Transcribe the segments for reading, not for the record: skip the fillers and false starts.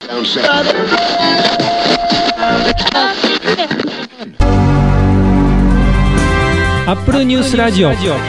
アップルニュースラジオワンボタンの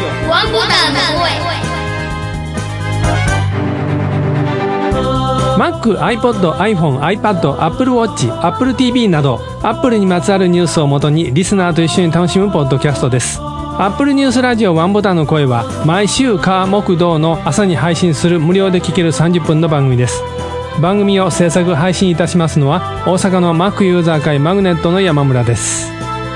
声 Mac、iPod、iPhone、iPad、Apple Watch、Apple TV など Apple にまつわるニュースをもとにリスナーと一緒に楽しむポッドキャストです。Apple ニュースラジオワンボタンの声は毎週火木土の朝に配信する無料で聴ける30分の番組です。番組を制作配信いたしますのは大阪の Mac ユーザー会マグネットの山村です。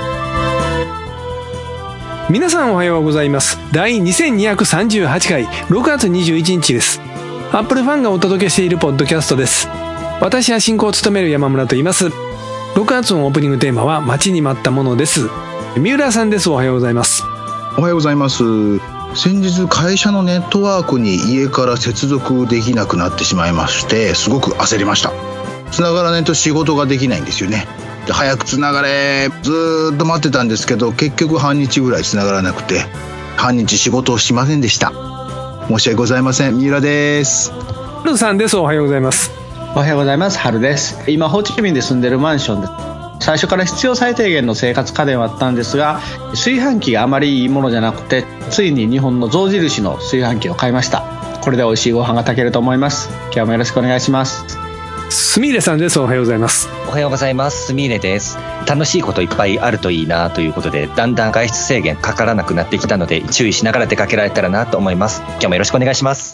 皆さんおはようございます。第2238回6月21日です。アップルファンがお届けしているポッドキャストです。私は進行を務める山村と言います。6月のオープニングテーマは待ちに待ったものです。三浦さんです。おはようございます。 おはようございます。先日会社のネットワークに家から接続できなくなってしまいまして、すごく焦りました。繋がらないと仕事ができないんですよね。で早く繋がれ、ずっと待ってたんですけど、結局半日ぐらい繋がらなくて、半日仕事をしませんでした。申し訳ございません。三浦です。 春さんです。おはようございます。 おはようございます。春です。今ホーチミンで住んでるマンションです。最初から必要最低限の生活家電はあったんですが、炊飯器があまりいいものじゃなくて、ついに日本の象印の炊飯器を買いました。これで美味しいご飯が炊けると思います。今日もよろしくお願いします。 すみれさんです。おはようございます。 おはようございます。すみれです。楽しいこといっぱいあるといいなということで、だんだん外出制限かからなくなってきたので、注意しながら出かけられたらなと思います。今日もよろしくお願いします。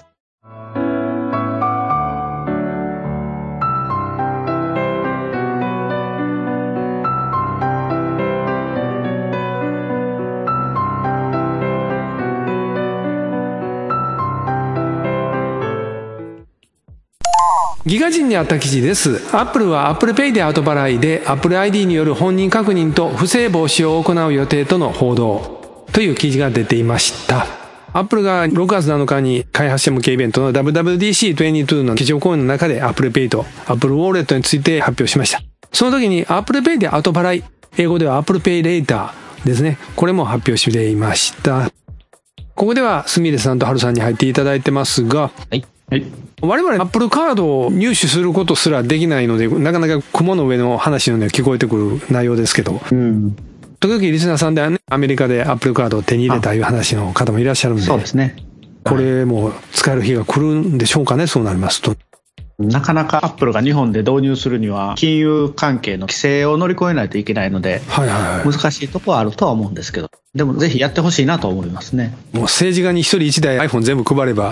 ギガ人にあった記事です。アップルは Apple Pay で後払いで Apple ID による本人確認と不正防止を行う予定との報道という記事が出ていました。アップルが6月7日に開発者向けイベントの WWDC22 の基調講演の中で Apple Pay と Apple Wallet について発表しました。その時に Apple Pay で後払い、英語では Apple Pay Later ですね。これも発表していました。ここではすみれさんとはるさんに入っていただいてますが、はい、我々 Apple カードを入手することすらできないので、なかなか雲の上の話のように聞こえてくる内容ですけど、時々リスナーさんではね、アメリカで Apple カードを手に入れたいう話の方もいらっしゃるんで、 そうですね。 これも使える日が来るんでしょうかね。そうなりますと、 なかなか Apple が日本で導入するには金融関係の規制を乗り越えないといけないので、難しいところはあるとは思うんですけど、でもぜひやってほしいなと思いますね。 もう政治家に一人一台 iPhone 全部配れば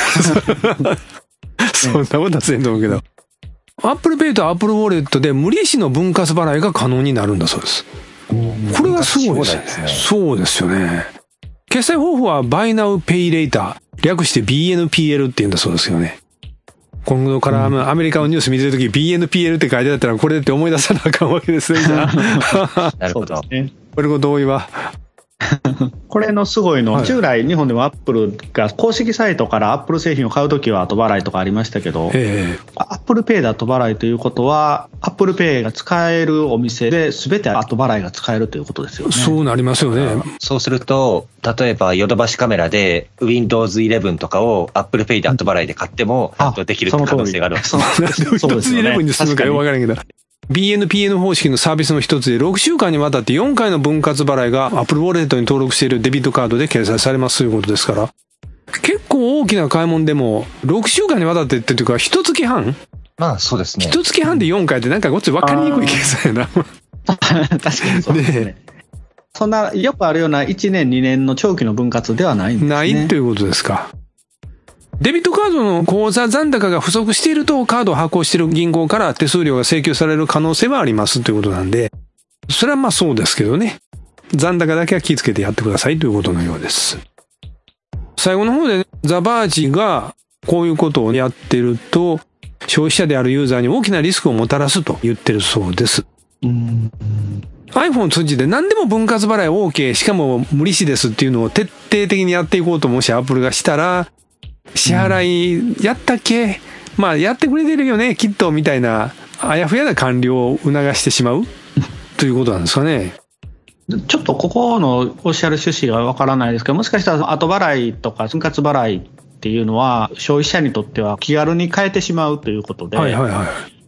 そんなことはせんと思うけど、Apple Pay と Apple Wallet で無利子の分割払いが可能になるんだそうです。これはすごいですね。そうですよね。決済方法は Buy Now Pay Later、 略して BNPL って言うんだそうですよね。今度からアメリカのニュース見てるとき BNPL って書いてあったら、これって思い出さなあかんわけですね。じゃあなるほど。 これご同意はこれのすごいの、従来日本でもアップルが公式サイトからアップル製品を買うときは後払いとかありましたけど、アップルペイで後払いということは、アップルペイが使えるお店で全て後払いが使えるということですよね。 そうなりますよね。 そうすると、例えばヨドバシカメラで Windows 11とかをアップルペイで後払いで買ってもできるって可能性がある。 Windows 11にするのかよくわからんけど、BNPN 方式のサービスの一つで6週間にわたって4回の分割払いが Apple Wallet に登録しているデビットカードで掲載されますということですから、結構大きな買い物でも6週間にわたってっていうか1月半、 まあそうですね。 1月半で4回ってなんかこっち分かりにくい計算やな。 確かにそうですね。そんなよくあるような1年2年の長期の分割ではないんですね。 ないということですか。デビットカードの口座残高が不足していると、カードを発行している銀行から手数料が請求される可能性はありますということなんで、それはまあそうですけどね。残高だけは気をつけてやってくださいということのようです。最後の方で、ね、ザ・バージがこういうことをやってると、消費者であるユーザーに大きなリスクをもたらすと言ってるそうです。iPhone を通じて何でも分割払い OK、しかも無利子ですっていうのを徹底的にやっていこうともし Apple がしたら、支払いやったっけ、まあやってくれてるよねきっとみたいなあやふやな完了を促してしまうということなんですかね。 ちょっとここのおっしゃる趣旨がわからないですけど、もしかしたら後払いとか分割払いっていうのは消費者にとっては気軽に変えてしまうということで、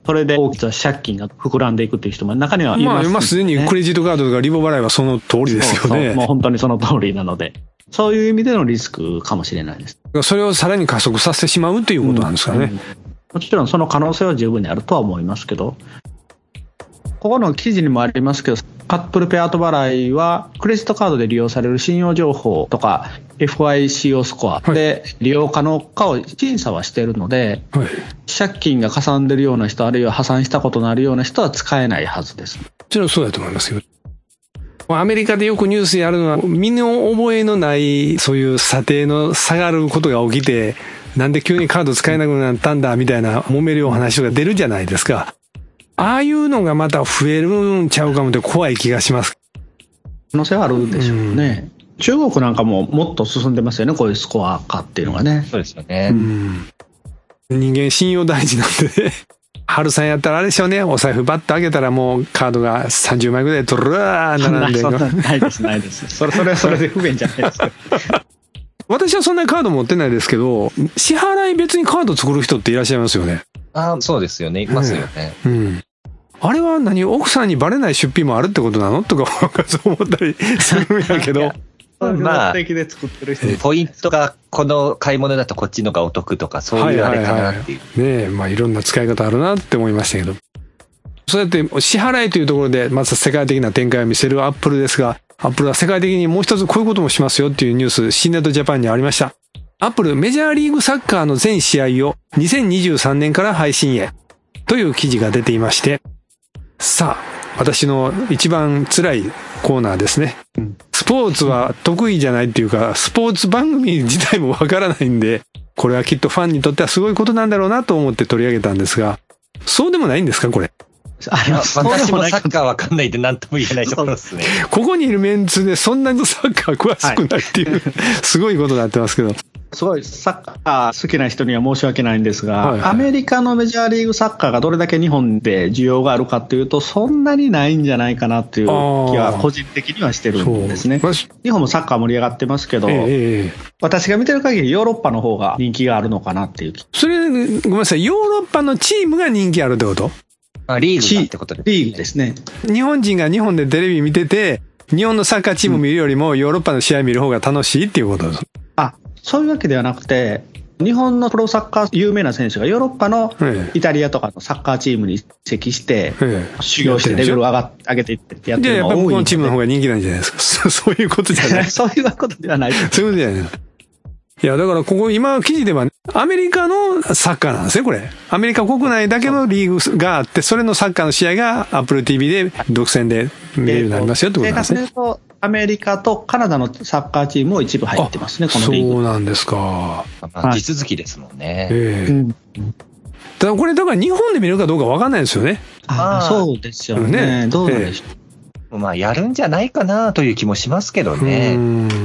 それで大きな借金が膨らんでいくっていう人も中にはいます、ね。 まあ、すでにクレジットカードとかリボ払いはその通りですよね。 そうもう本当にその通りなので、そういう意味でのリスクかもしれないです。 それをさらに加速させてしまうということなんですかね。 もちろんその可能性は十分にあるとは思いますけど、ここの記事にもありますけど、アップルペイ後払いはクレジットカードで利用される信用情報とか FICO スコアで利用可能かを審査はしているので、はい、借金がかさんでるような人、あるいは破産したことのあるような人は使えないはずです。 もちろんそうだと思いますよ。アメリカでよくニュースやるのは、身の覚えのないそういう査定の下がることが起きて、なんで急にカード使えなくなったんだみたいな揉めるような話が出るじゃないですか。ああいうのがまた増えるんちゃうかもって怖い気がします。 可能性はあるでしょうね。中国なんかももっと進んでますよね、こういうスコア化っていうのがね。 そうですよね。 人間信用大事なんでね。春さんやったらあれでしょうね、お財布バッと開けたらもうカードが30枚ぐらいドラー並んでる。 ないですないです。それはそれで不便じゃないですか。 私はそんなにカード持ってないですけど、支払い別にカード作る人っていらっしゃいますよね。 ああ、そうですよね。いますよね。 あれは奥さんにバレない出費もあるってことなのとかそう思ったりするんやけど。 まあ、ポイントがこの買い物だとこっちのがお得とか、そういうあれかなっていう。 ねえ、まあいろんな使い方あるなって思いましたけど。そうやって支払いというところでまず世界的な展開を見せるアップルですが、アップルは世界的にもう一つこういうこともしますよっていうニュース、シーネットジャパンにありました。アップルメジャーリーグサッカーの全試合を2023年から配信へという記事が出ていまして、さあ、私の一番辛いコーナーですね。スポーツは得意じゃないっていうか、スポーツ番組自体もわからないんで、これはきっとファンにとってはすごいことなんだろうなと思って取り上げたんですが、そうでもないんですか、これ。 私もサッカーわかんないんで何とも言えないところですね。 ここにいるメンツでそんなにサッカー詳しくないっていう、すごいことになってますけど。 すごいサッカー好きな人には申し訳ないんですが、アメリカのメジャーリーグサッカーがどれだけ日本で需要があるかというと、そんなにないんじゃないかなっていう気は個人的にはしてるんですね。日本もサッカー盛り上がってますけど、私が見てる限りヨーロッパの方が人気があるのかなっていう。 それ、ごめんなさい、ヨーロッパのチームが人気あるってこと？ リーグってことです。 リーグですね。 日本人が日本でテレビ見てて、日本のサッカーチーム見るよりもヨーロッパの試合見る方が楽しいっていうことです。 そういうわけではなくて、日本のプロサッカー有名な選手がヨーロッパのイタリアとかのサッカーチームに移籍して、修行してレベルを上げていってやってるのが多いので。やっぱり向こうのチームの方が人気なんじゃないですか。そういうことじゃない。そういうことではない。 そういうことじゃない。いや、だからここ今記事ではアメリカのサッカーなんですね、これ。アメリカ国内だけのリーグがあって、それのサッカーの試合が Apple TV で独占で見れるようになりますよってことなんですね。 アメリカとカナダのサッカーチームも一部入ってますね、このリーグ。 そうなんですか。 地続きですもんね。 ただこれ、だから日本で見るかどうか分かんないですよね。 そうですよね。どうなんでしょう。まあ、やるんじゃないかなという気もしますけどね。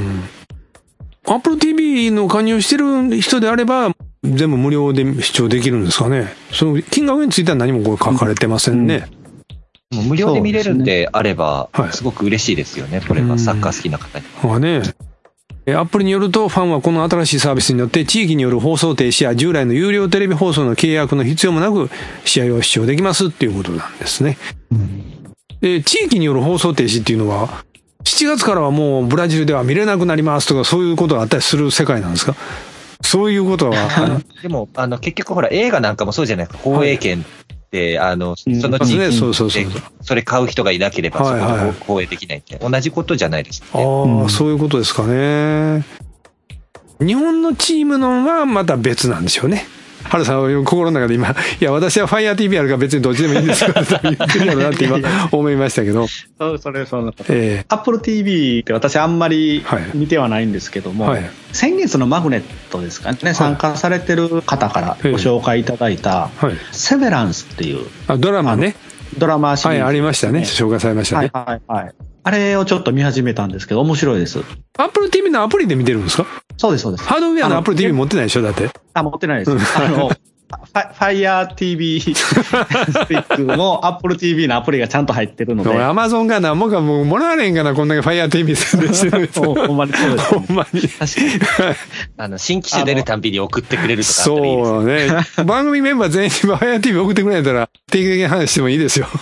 Apple TV の加入してる人であれば、全部無料で視聴できるんですかね。その金額については何もこれ書かれてませんね。 もう無料で見れるんであれば、すごく嬉しいですよね、これはサッカー好きな方には。 ね。アップルによると、ファンはこの新しいサービスによって地域による放送停止や従来の有料テレビ放送の契約の必要もなく試合を視聴できますっていうことなんですね。で、地域による放送停止っていうのは、7月からはもうブラジルでは見れなくなりますとか、そういうことがあったりする世界なんですか？そういうことは。 でも、結局ほら、映画なんかもそうじゃないですか。放映権で、その地域で、それ買う人がいなければ、そこを放映できないって、同じことじゃないですかね。 そういうことですかね。日本のチームのはまた別なんでしょうね。原さんは心の中で今、いや、私は Fire TV あるから別にどっちでもいいんですよって言ってるのなって今思いましたけど。 それ。Apple TV って私あんまり見てはないんですけども、先月のマグネットですかね、参加されてる方からご紹介いただいた、セベランスっていう。 ドラマね。 ドラマシリーズ。 ありましたね。紹介されましたね。 あれをちょっと見始めたんですけど、面白いです。 Apple TV のアプリで見てるんですか？ そうです。 ハードウェアの Apple TV 持ってないでしょ、だって。 持ってないです。 Fire TV スティックも Apple TV のアプリがちゃんと入ってるので。 アマゾンがな、もうもらわれんかな、こんだけ Fire TV 宣伝してる。 ほんまにそうです、ね。 ほんまに。 確かに。新機種出るたんびに送ってくれるとかあったらいいですね。 そうね。番組メンバー全員に Fire TV 送ってくれたら、定期的に話してもいいですよ。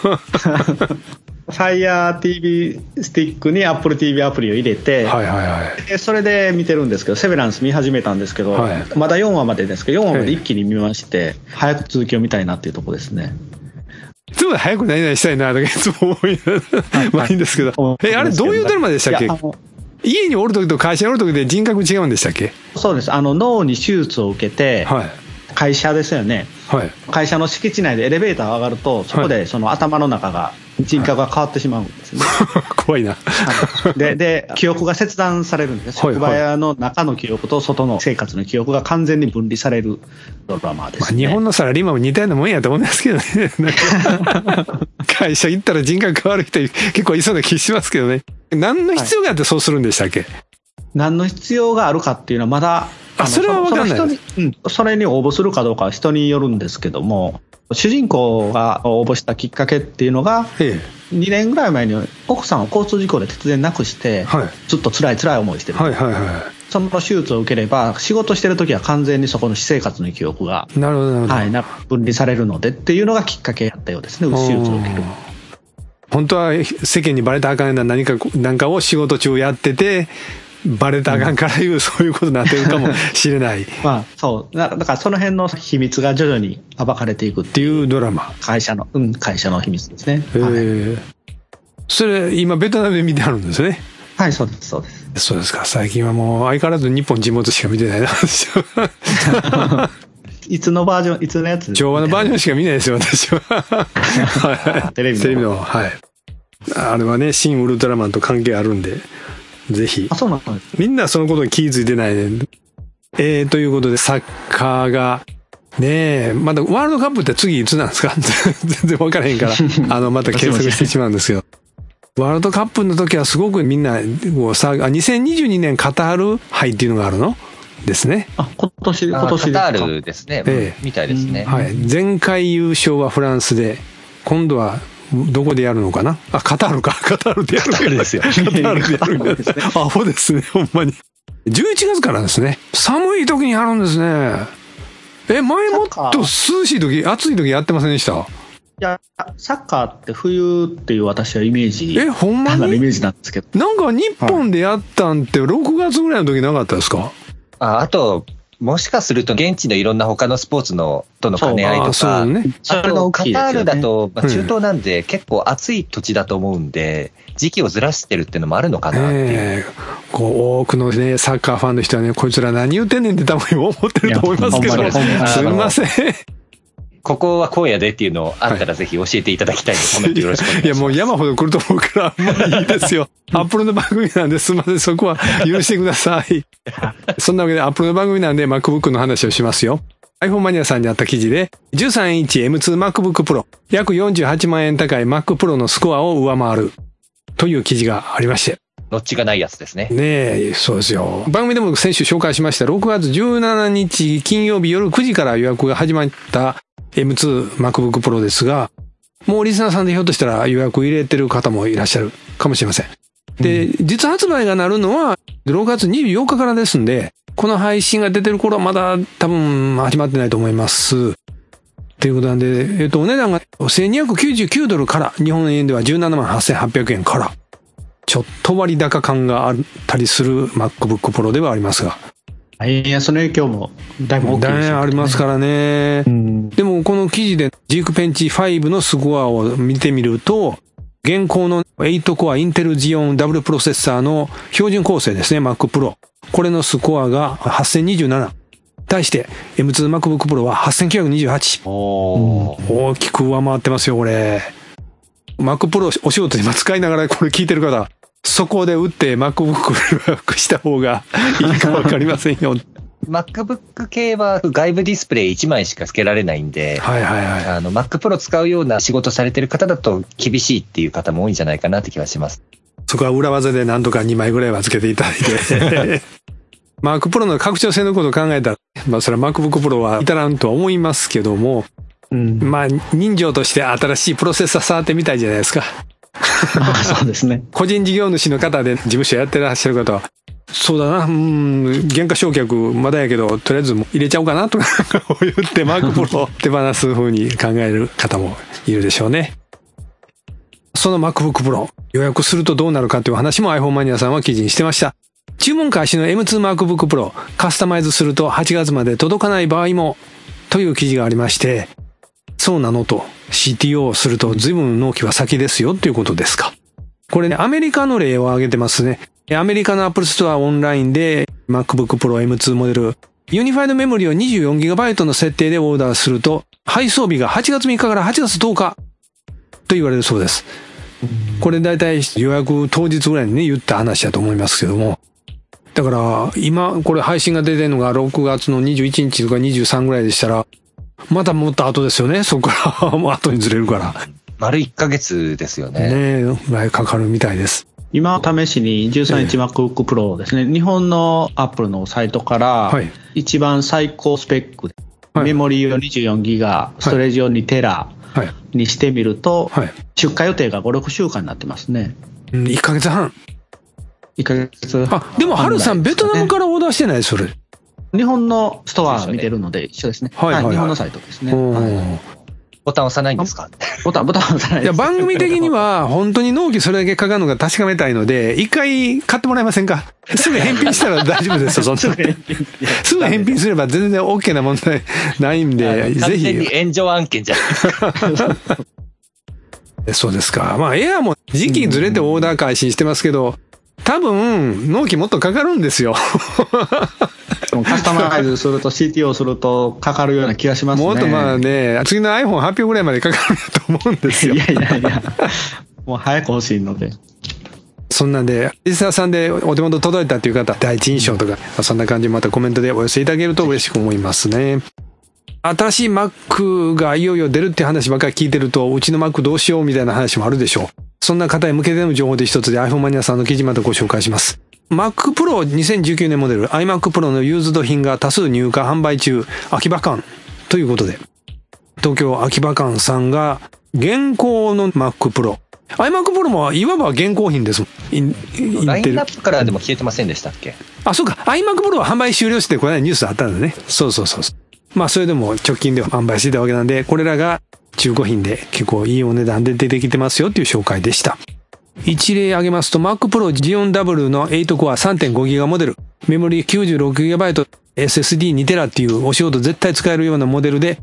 Fire TV スティックに Apple TV アプリを入れて、 はいはいはい、 でそれで見てるんですけど、セベランス見始めたんですけど、はい、まだ4話までですけど、4話まで一気に見まして、早く続きを見たいなっていうところですね。 いつも早く何々したいなとかいつも思いまあいいんですけど、あれどういうドラマでしたっけ？家におるときと会社におるときで人格違うんでしたっけ？ そうです。脳に手術を受けて、はい、会社ですよね、はい、会社の敷地内でエレベーター上がると、そこでその頭の中が人格が変わってしまうんですね。 怖いな。 で記憶が切断されるんです。職場屋の中の記憶と外の生活の記憶が完全に分離されるドラマですね。 日本のサラリーマンも似たようなもんやと思いますけどね。会社行ったら人格変わる人結構いそうな気しますけどね。何の必要があってそうするんでしたっけ？ 何の必要があるかっていうのはまだそれは分かんないです。 それに応募するかどうかは人によるんですけども、主人公が応募したきっかけっていうのが、2年ぐらい前に奥さんを交通事故で突然亡くして、はい、ずっと辛い思いしてる、はいはいはい、その手術を受ければ仕事してる時は完全にそこの私生活の記憶がなるほどなるほど、 はい、分離されるのでっていうのがきっかけやったようですね。手術を受ける。 本当は世間にバレたらあかんような何かを仕事中やっててバレたらあかんからそういうことになってるかもしれない。 まあそうだからその辺の秘密が徐々に暴かれていくっていうドラマ。 会社の秘密ですね。 はい、それ今ベトナムで見てあるんですね。 はい、そうですそうです。 そうですか。最近はもう相変わらず日本沈没しか見てないな。 いつのバージョン、いつのやつ？ 昭和のバージョンしか見ないですよ私は。テレビのはい。あれはね、新ウルトラマンと関係あるんで。ぜひ。 そうなんです。 みんなそのことに気づいてないね。ということで、サッカーが、ねえ、まだワールドカップって次いつなんですか？全然分からへんから、また検索してしまうんですけど。ワールドカップの時はすごくみんな、2022年カタール杯っていうのがあるのですね。 今年カタールですね。みたいですね。 はい。前回優勝はフランスで、今度は、どこでやるのかな？カタールか。カタールでやる。 カタールですよ。カタールでやるんですね。アホですね、ほんまに。11月からですね。寒い時にやるんですね。前もっと涼しい時、暑い時やってませんでした？ いや、サッカーって冬っていう私はイメージ。 ほんまに？ イメージなんですけど。 なんか日本でやったんって6月ぐらいの時なかったですか？ あと、もしかすると現地のいろんな他のスポーツとの兼ね合いとか、あとカタールだと中東なんで結構暑い土地だと思うんで、時期をずらしてるっていうのもあるのかなっていう。 多くのね、サッカーファンの人はね、こいつら何言ってんねんって多分思ってると思いますけど、すみません。 ここはこうやでっていうのあったらぜひ教えていただきたいので、コメントよろしくお願いします。 いや、もう山ほど来ると思うから、あんまりいいですよ。アップルの番組なんで、すみません、そこは許してください。そんなわけで、アップルの番組なんで、MacBook の話をしますよ。iPhone マニアさんにあった記事で、13インチ M2 MacBook Pro、約48万円高い Mac Pro のスコアを上回る、という記事がありまして。 ノッチがないやつですね。 ねえ、そうですよ。番組でも先週紹介しました、6月17日金曜日夜9時から予約が始まった、M2 MacBook Pro ですが、もうリスナーさんでひょっとしたら予約入れてる方もいらっしゃるかもしれません。で、実発売がなるのは6月24日からですんで、この配信が出てる頃はまだ多分始まってないと思います。ということなんで、お値段が1299ドルから、日本円では17万8800円から、ちょっと割高感があったりする MacBook Pro ではありますが。 円安の影響もだいぶ大きいですね。 ありますからね。でもこの記事でジークペンチ5のスコアを見てみると、現行の8コアインテルジオンダブルプロセッサーの標準構成ですね、Mac Pro。これのスコアが8027。対して M2 MacBook Pro は8928。大きく上回ってますよ、これ。Mac Pro お仕事で今使いながらこれ聞いてる方、そこで打って MacBook 予約した方がいいか分かりませんよ。 MacBook 系は外部ディスプレイ1枚しか付けられないんで、Mac Pro 使うような仕事されてる方だと厳しいっていう方も多いんじゃないかなって気がします。 そこは裏技で何とか2枚ぐらいは付けていただいて。Mac Pro の拡張性のことを考えたら、 それは MacBook Pro は至らんとは思いますけども、人情として新しいプロセッサー触ってみたいじゃないですか。 そうですね。 個人事業主の方で事務所やってらっしゃる方は、そうだな、原価償却まだやけど、とりあえず入れちゃおうかなとか言って Mac Pro を手放す風に考える方もいるでしょうね。その MacBook Pro 予約するとどうなるかという話も iPhone マニアさんは記事にしてました。注文開始の M2 MacBook Pro カスタマイズすると8月まで届かない場合もという記事がありまして、そうなのと CTO をすると随分納期は先ですよということですか。これね、アメリカの例を挙げてますね。アメリカの Apple Store オンラインで MacBook Pro M2 モデルユニファイドメモリを 24GB の設定でオーダーすると配送日が8月3日から8月10日と言われるそうです。これ大体予約当日ぐらいにね言った話だと思いますけども、だから今これ配信が出てるのが6月の21日とか23ぐらいでしたら、またもっと後ですよね。そこからもう後にずれるから丸1ヶ月ですよね。 ねえ、ぐらいかかるみたいです。 今試しに13インチ MacBook Pro ですね、日本の Apple のサイトから一番最高スペックで、メモリーを 24GB、ストレージを 2TB にしてみると、出荷予定が5、6週間になってますね。 1ヶ月半。 1ヶ月半。 でも、ハルさん、ベトナムからオーダーしてないそれ。 日本のストア見てるので一緒ですね。日本のサイトですね。 ボタン押さないんですか？ ボタン押さないです。 いや、番組的には本当に納期それだけかかるのが確かめたいので、一回買ってもらえませんか？すぐ返品したら大丈夫ですよ、そんな。すぐ返品すれば全然 OK な問題ないんで、ぜひ。 完全に炎上案件じゃないですか。 そうですか。まあ、エアも時期ずれてオーダー開始してますけど、多分、納期もっとかかるんですよ。 カスタマイズすると CTO するとかかるような気がしますね。 もっとまあね、次の iPhone 発表ぐらいまでかかると思うんですよ。 いや、もう早く欲しいので。 そんなんで、リスナーさんでお手元届いたっていう方、第一印象とか、そんな感じまたコメントでお寄せいただけると嬉しく思いますね。新しい Mac がいよいよ出るって話ばっかり聞いてると、うちの Mac どうしようみたいな話もあるでしょう。そんな方へ向けての情報で一つで iPhone マニアさんの記事またご紹介します。Mac Pro 2019年モデル iMac Pro のユーズド品が多数入荷販売中、秋葉館ということで、東京秋葉館さんが現行の Mac Pro、iMac Pro もいわば現行品ですもん。 ラインナップからでも消えてませんでしたっけ？ あ、そうか。iMac Pro は販売終了してこの間ニュースあったんだね。そう。まあそれでも直近で販売してたわけなんで、これらが中古品で結構いいお値段で出てきてますよっていう紹介でした。一例挙げますと Mac Pro Xeon W の8コア 3.5GB モデル、メモリ 96GB、SSD2TB っていうお仕事絶対使えるようなモデルで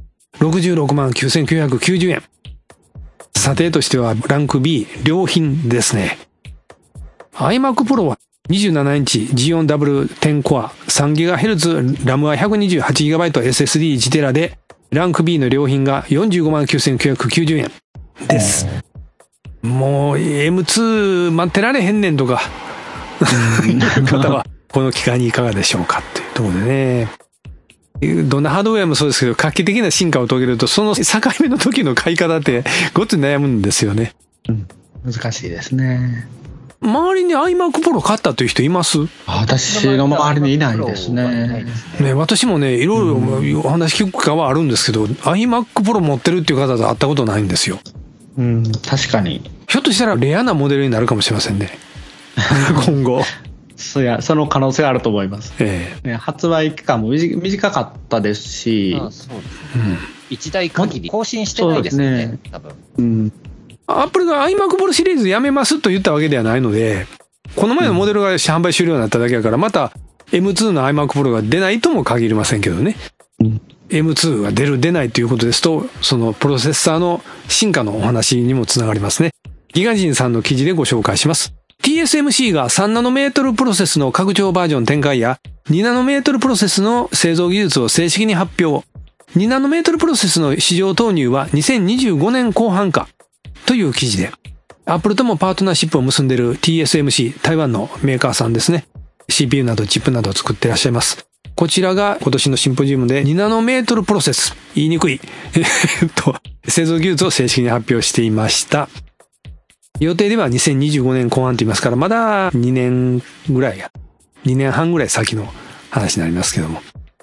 669,990円。査定としてはランク B 良品ですね。iMac Pro は27インチ Xeon W10 コア 3GHz、RAM は 128GB、SSD1TB でランク B の良品が459,990円です。もう M2 待ってられへんねんとか方はこの機会にいかがでしょうかっていうところでね。どんなハードウェアもそうですけど、画期的な進化を遂げるとその境目の時の買い方ってごっつ悩むんですよね。 難しいですね。 周りに iMac Pro 買ったという人います？ 私の周りにいないですね。 私もね、いろいろお話聞くかはあるんですけど、iMac Pro 持ってるっていう方と会ったことないんですよ。 確かに。 ひょっとしたらレアなモデルになるかもしれませんね。今後。 その可能性あると思います。発売期間も短かったですし、 一台限り更新してないですね。多分。 アップルが iMac Pro シリーズやめますと言ったわけではないので、この前のモデルが販売終了になっただけだから、また M2 の iMac Pro が出ないとも限りませんけどね。M2 が出ないということですと、そのプロセッサーの進化のお話にもつながりますね。ギガジンさんの記事でご紹介します。TSMC が3ナノメートルプロセスの拡張バージョン展開や2ナノメートルプロセスの製造技術を正式に発表。2ナノメートルプロセスの市場投入は2025年後半かという記事で、アップルともパートナーシップを結んでいる TSMC、台湾のメーカーさんですね。CPU などチップなどを作っていらっしゃいます。こちらが今年のシンポジウムで2ナノメートルプロセス、言いにくい製造技術を正式に発表していました。予定では2025年後半と言いますから、まだ2年半ぐらい先の話になりますけども。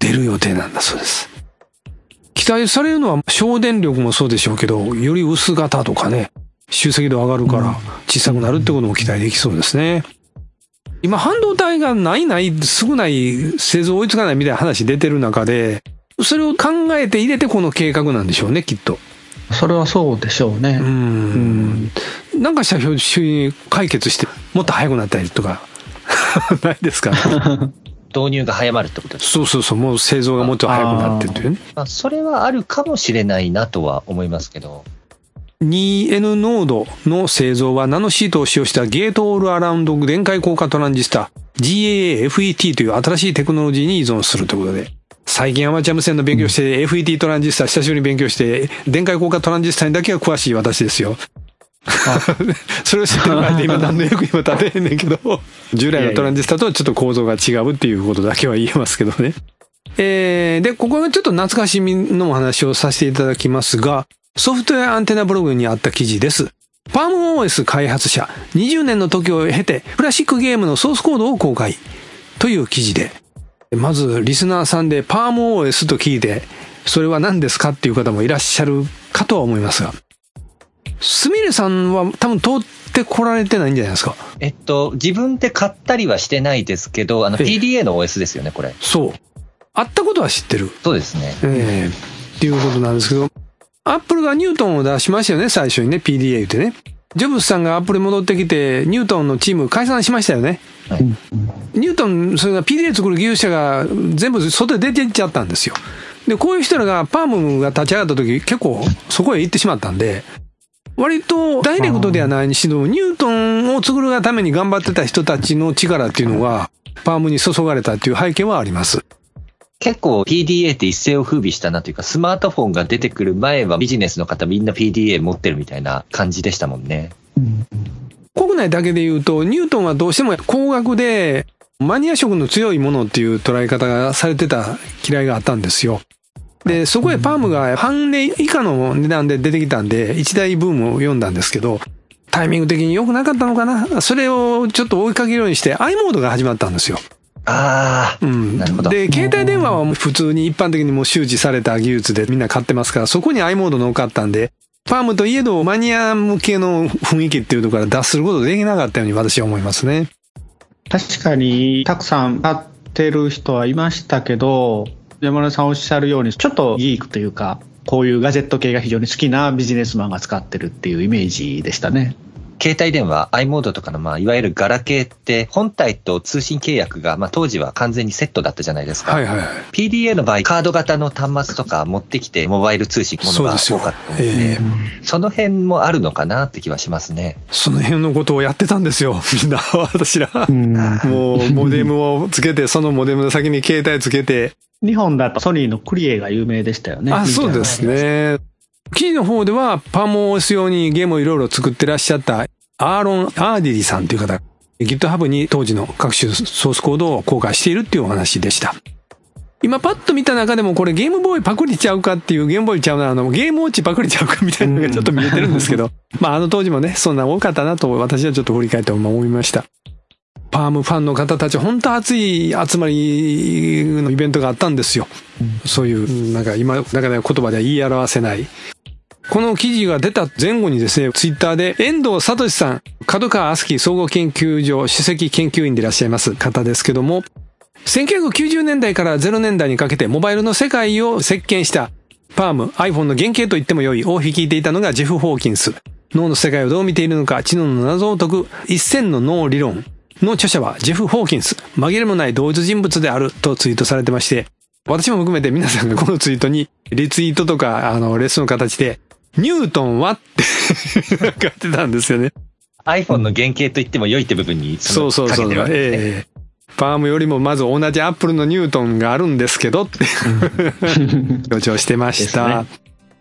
出る予定なんだそうです。期待されるのは省電力もそうでしょうけど、より薄型とかね、集積度上がるから小さくなるってことも期待できそうですね。今半導体が少ない製造追いつかないみたいな話出てる中で、それを考えて入れてこの計画なんでしょうね、きっと。 それはそうでしょうね。 なんかしたら周囲に解決してもっと早くなったりとかないですか、ね、 導入が早まるってことですか。 そう、もう製造がもっと早くなってっていうね。 それはあるかもしれないなとは思いますけど。 2N ノードの製造はナノシートを使用したゲートオールアラウンド電解硬化トランジスタ GAA-FET という新しいテクノロジーに依存するということで、最近アマチュア無線の勉強して FET トランジスタ久しぶりに勉強して電解硬化トランジスタにだけは詳しい私ですよ。それを知ってる前で今何の役にも立てへんねんけど、従来のトランジスタとはちょっと構造が違うっていうことだけは言えますけどね。で、ここがちょっと懐かしみのお話をさせていただきますが、ソフトウェアアンテナブログにあった記事です。パーム OS 開発者20年の時を経てクラシックゲームのソースコードを公開という記事で、まずリスナーさんでパーム OS と聞いてそれは何ですかっていう方もいらっしゃるかとは思いますが、すみれさんは多分通ってこられてないんじゃないですか。 自分で買ったりはしてないですけど、PDA の OS ですよね、これ。 そう。あったことは知ってる。 そうですね。 っていうことなんですけど、アップルがニュートンを出しましたよね、最初にね、PDA 言ってね。ジョブズさんがアップルに戻ってきて、ニュートンのチーム解散しましたよね。はい、ニュートン、それが PDA 作る技術者が全部外で出ていっちゃったんですよ。で、こういう人らがパームが立ち上がった時、結構そこへ行ってしまったんで、割とダイレクトではないにしろ、ニュートンを作るがために頑張ってた人たちの力っていうのが、パームに注がれたっていう背景はあります。 結構 PDA って一世を風靡したなというか、スマートフォンが出てくる前はビジネスの方みんな PDA 持ってるみたいな感じでしたもんね。 国内だけで言うと、ニュートンはどうしても高額でマニア色の強いものっていう捉え方がされてた嫌いがあったんですよ。で、そこへパームが半値以下の値段で出てきたんで、一大ブームを読んだんですけど、タイミング的に良くなかったのかな。それをちょっと追いかけるようにして i モードが始まったんですよ。 なるほど。 で、携帯電話は普通に一般的にもう周知された技術でみんな買ってますから、そこに i モード乗っかったんで、パームといえどマニア向けの雰囲気っていうところから脱することできなかったように私は思いますね。 確かにたくさん買ってる人はいましたけど、山根さんおっしゃるようにちょっとギークというか、こういうガジェット系が非常に好きなビジネスマンが使ってるっていうイメージでしたね。 携帯電話 i モードとかのいわゆるガラケーって本体と通信契約が当時は完全にセットだったじゃないですか。PDA の場合カード型の端末とか持ってきてモバイル通信ものが多かったので、その辺もあるのかなって気はしますね。 その辺のことをやってたんですよ、みんな私ら。もうモデムをつけて、そのモデムの先に携帯つけて。 日本だとソニーのクリエが有名でしたよね。 そうですね。記事の方ではパーム OS 用にゲームをいろいろ作ってらっしゃったアーロン・アーディリさんという方、GitHub に当時の各種ソースコードを公開しているっていうお話でした。今パッと見た中でもこれゲームボーイパクリちゃうかっていう、ゲームボーイちゃうな、ゲームウォッチパクリちゃうかみたいなのがちょっと見えてるんですけど、あの当時もね、そんな多かったなと私はちょっと振り返って思いました。パームファンの方たち本当熱い集まりのイベントがあったんですよ。そういうなんか今中で言葉では言い表せない。この記事が出た前後にですね、ツイッターで遠藤聡さん、角川アスキー総合研究所首席研究員でいらっしゃいます方ですけども、1990年代から0年代にかけてモバイルの世界を席巻したパーム、iPhone の原型と言っても良いを率いていたのがジェフ・ホーキンス。脳の世界をどう見ているのか、知能の謎を解く1000の脳理論の著者はジェフ・ホーキンス、紛れもない同一人物であるとツイートされてまして、私も含めて皆さんがこのツイートにリツイートとかレッスンの形でニュートンはって書いてたんですよね。 iPhone の原型と言っても良いって部分にそう、パームよりもまず同じ Apple のニュートンがあるんですけどって強調してました、ね、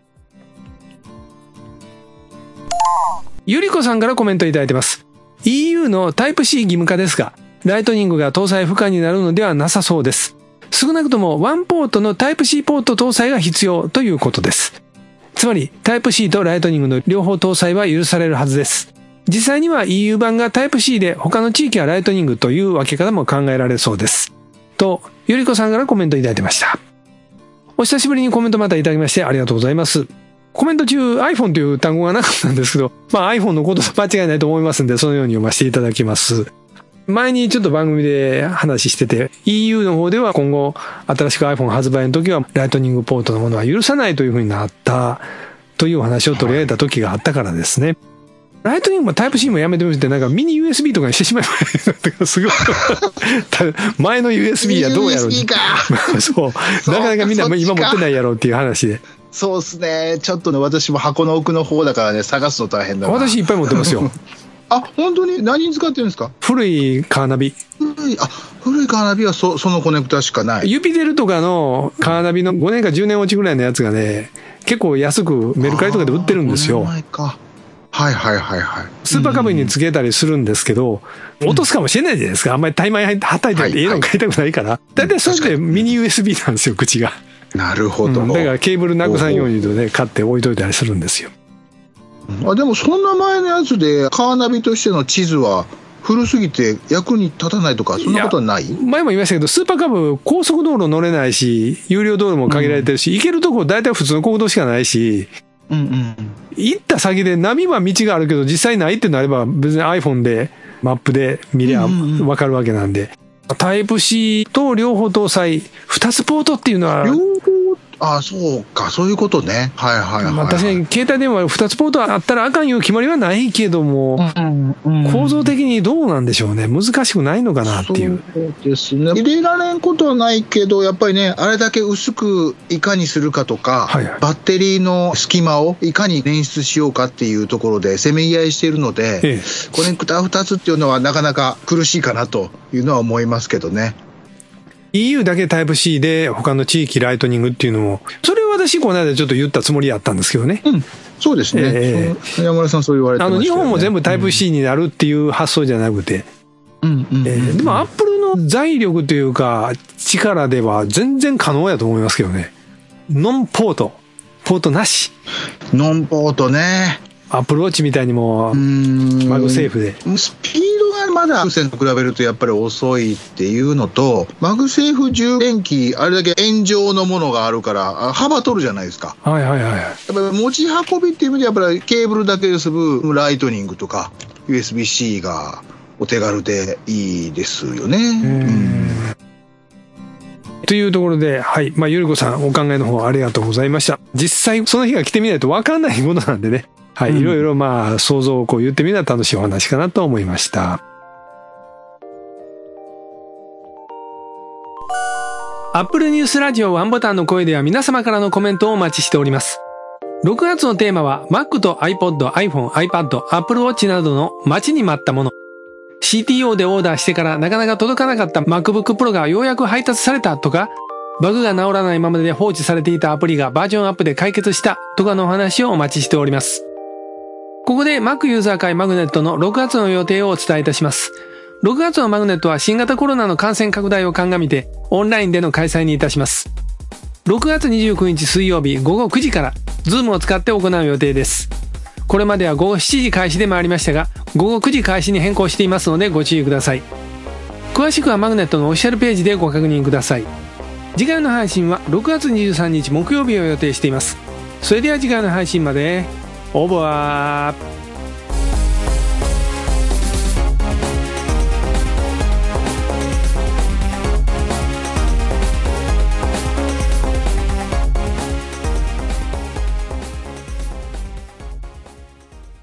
ゆりこさんからコメントいただいてます。 EU のタイプ C 義務化ですが、ライトニングが搭載不可になるのではなさそうです。少なくともワンポートのタイプ C ポート搭載が必要ということです。つまりタイプ C とライトニングの両方搭載は許されるはずです。実際には EU 版がタイプ C で他の地域はライトニングという分け方も考えられそうです。とゆりこさんからコメントいただいてました。お久しぶりにコメントまたいただきましてありがとうございます。コメント中 iPhone という単語がなかったんですけど、iPhone のこと間違いないと思いますんで、そのように読ませていただきます。前にちょっと番組で話してて、EU の方では今後新しく iPhone 発売の時はライトニングポートのものは許さないというふうになったというお話を取り上げた時があったからですね。ライトニングもタイプ C もやめてみて、なんかミニ USB とかにしてしまえばすごい前の USB はどうやろう、 USB かそうなかなかみんな今持ってないやろうっていう話で。 そうですね。ちょっとね、私も箱の奥の方だからね、探すの大変だな。 私いっぱい持ってますよ。 あ、本当に？何に使ってるんですか？ 古いカーナビ。 古いカーナビはそのコネクタしかない。 ユピテルとかのカーナビの5年か10年落ちぐらいのやつがね、結構安くメルカリとかで売ってるんですよ。 前か。はいはいはいはい。 スーパーカブにつけたりするんですけど、落とすかもしれないじゃないですか。あんまりタイマーはたいてって家の買いたくないから。だいたいそれでミニ USB なんですよ、口が。 なるほど。 だからケーブルなくさんようにとね、買って置いといたりするんですよ。 でもそんな前のやつでカーナビとしての地図は古すぎて役に立たないとか、そんなことはない？ 前も言いましたけど、スーパーカブ高速道路乗れないし、有料道路も限られてるし、行けるとこ大体普通の国道しかないし、行った先でナビは道があるけど実際ないってなれば別に iPhone でマップで見りゃ分かるわけなんで、タイプ C と両方搭載2つポートっていうのは、 そうか、そういうことね。はいはいはい、 確かに携帯電話2つポートあったらあかんいう決まりはないけども、構造的にどうなんでしょうね。難しくないのかなっていう。 そうですね。入れられんことはないけど、やっぱりね、あれだけ薄くいかにするかとか、バッテリーの隙間をいかに捻出しようかっていうところでせめぎ合いしているので、コネクタ2つっていうのはなかなか苦しいかなというのは思いますけどね。 EU だけタイプ C で他の地域ライトニングっていうのも、それを私この間ちょっと言ったつもりやったんですけどね。 そうですね。山村さんそう言われてましたよね。 日本も全部タイプ C になるっていう発想じゃなくて、でもアップルの財力というか力では全然可能やと思いますけどね。ノンポートなし。 ノンポートね。 アップルウォッチみたいにもマグセーフで。 スピードがまだ有線と比べるとやっぱり遅いっていうのと、マグセーフ充電器あれだけ円状のものがあるから幅取るじゃないですか。やっぱり持ち運びっていう意味でやっぱりケーブルだけ結ぶライトニングとか USB-C がお手軽でいいですよね。 というところで、ゆりこさんお考えの方ありがとうございました。実際その日が来てみないと分かんないものなんでね、いろいろ想像を言ってみたら楽しいお話かなと思いました。Apple ニュースラジオワンボタンの声では皆様からのコメントをお待ちしております。6月のテーマは Mac と iPod、iPhone、iPad、Apple Watch などの待ちに待ったもの。CTO でオーダーしてからなかなか届かなかった MacBook Pro がようやく配達されたとか、バグが治らないままで放置されていたアプリがバージョンアップで解決したとかのお話をお待ちしております。ここで Mac ユーザー会マグネットの6月の予定をお伝えいたします。6月のマグネットは新型コロナの感染拡大を鑑みてオンラインでの開催にいたします。6月29日水曜日午後9時から Zoom を使って行う予定です。これまでは午後7時開始でもありましたが、午後9時開始に変更していますのでご注意ください。詳しくはマグネットのオフィシャルページでご確認ください。次回の配信は6月23日木曜日を予定しています。それでは次回の配信までオーバー。